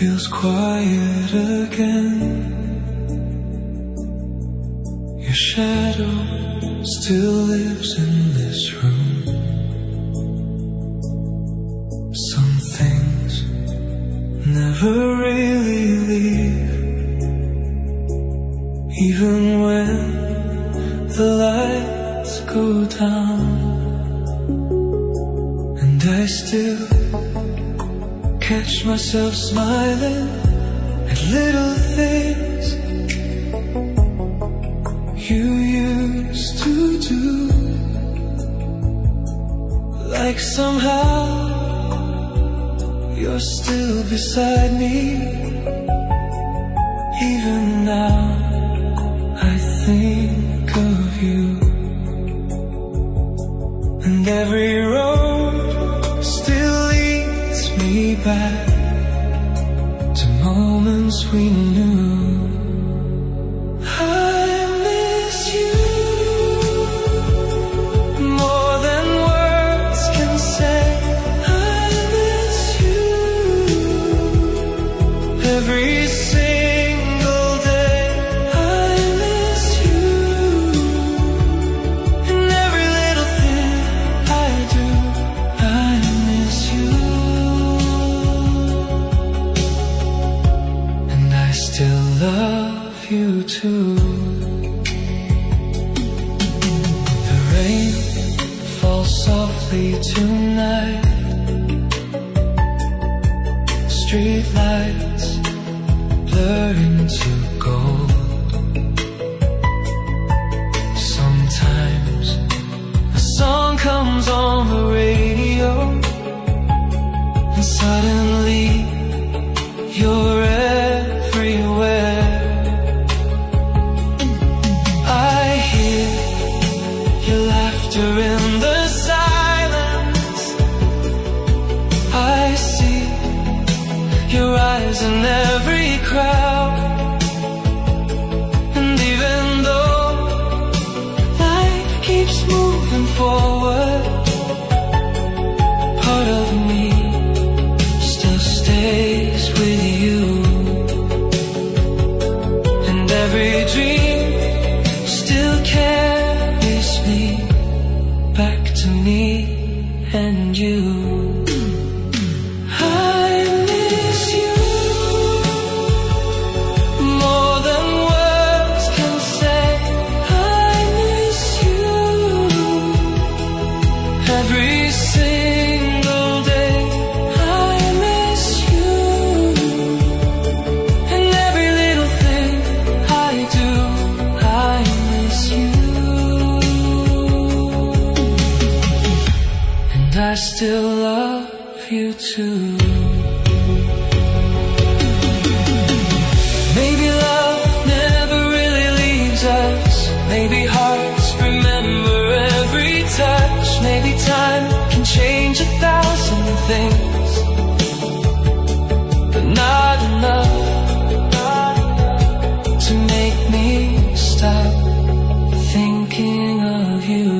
feels quiet again. Your shadow still lives in this room. Some things never really leave, even when the lights go down. And I still catch myself smiling at little things you used to do, like somehow you're still beside me. Even now I think of you, and every road still leads me back to moments we knew. I miss you more than words can say. I miss you every single day. I miss you in every little thing I do. I miss you, and I still love you too. The rain falls softly tonight. Street lights blur into gold. Sometimes a song comes on the radio, and suddenly you're everywhere. I hear your laughter in the silence. I see your eyes in every crowd. And even though life keeps moving forward, part of me still stays with you. And every dream still carries me back to me and you. I miss you more than words can say. I miss you every single day. I miss you in every little thing I do. I miss you, and I still love you too. Maybe love never really leaves us. Maybe hearts remember every touch. Maybe time can change 1,000 things, but not enough to make me stop thinking of you.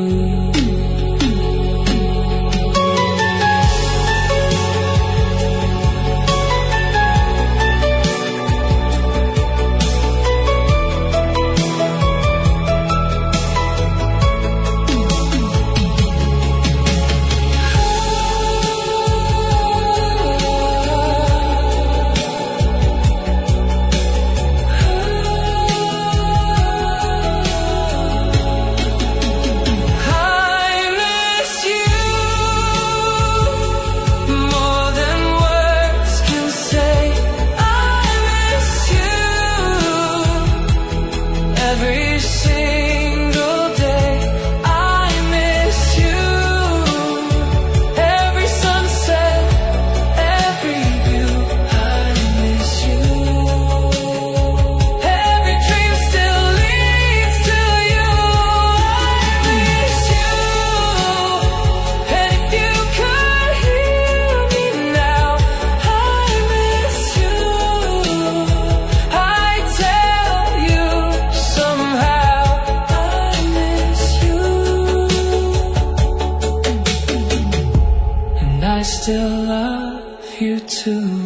I still love you too.